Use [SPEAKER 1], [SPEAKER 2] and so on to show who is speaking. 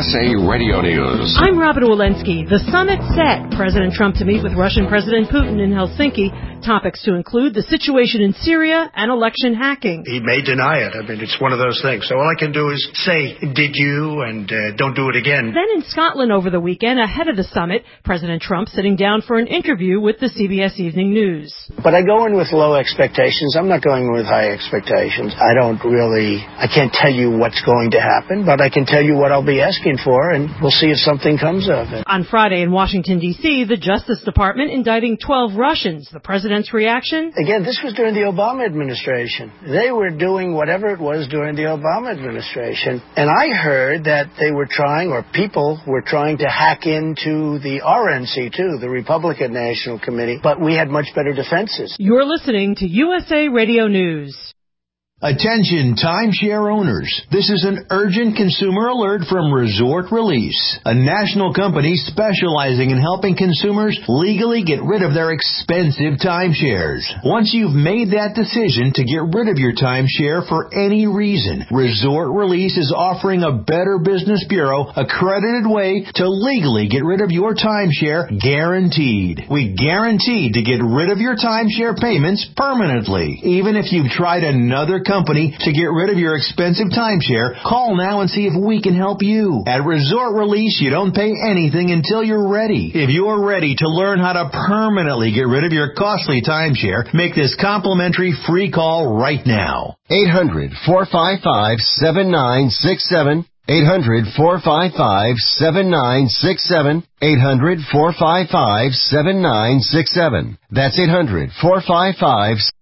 [SPEAKER 1] USA Radio News.
[SPEAKER 2] I'm Robin Walensky. The summit set. President Trump to meet with Russian President Putin in Helsinki. Topics to include the situation in Syria and election hacking.
[SPEAKER 3] He may deny it. I mean, it's one of those things. So all I can do is say, did you, and don't do it again.
[SPEAKER 2] Then in Scotland over the weekend, ahead of the summit, President Trump sitting down for an interview with the CBS Evening News.
[SPEAKER 3] But I go in with low expectations. I'm not going with high expectations. I can't tell you what's going to happen, but I can tell you what I'll be asking for, and we'll see if something comes of it.
[SPEAKER 2] On Friday in Washington, D.C., the Justice Department indicting 12 Russians. The president's reaction?
[SPEAKER 3] Again, this was during the Obama administration. They were doing whatever it was during the Obama administration. And I heard that they were trying, or people were trying to hack into the RNC, too, the Republican National Committee. But we had much better defenses.
[SPEAKER 2] You're listening to USA Radio News.
[SPEAKER 4] Attention timeshare owners. This is an urgent consumer alert from Resort Release, a national company specializing in helping consumers legally get rid of their expensive timeshares. Once you've made that decision to get rid of your timeshare for any reason, Resort Release is offering a Better Business Bureau accredited way to legally get rid of your timeshare, guaranteed. We guarantee to get rid of your timeshare payments permanently. Even if you've tried another company to get rid of your expensive timeshare, call now and see if we can help you. At Resort Release, you don't pay anything until you're ready. If you're ready to learn how to permanently get rid of your costly timeshare, make this complimentary free call right now.
[SPEAKER 5] 800-455-7967. 800-455-7967. 800-455-7967. That's 800-455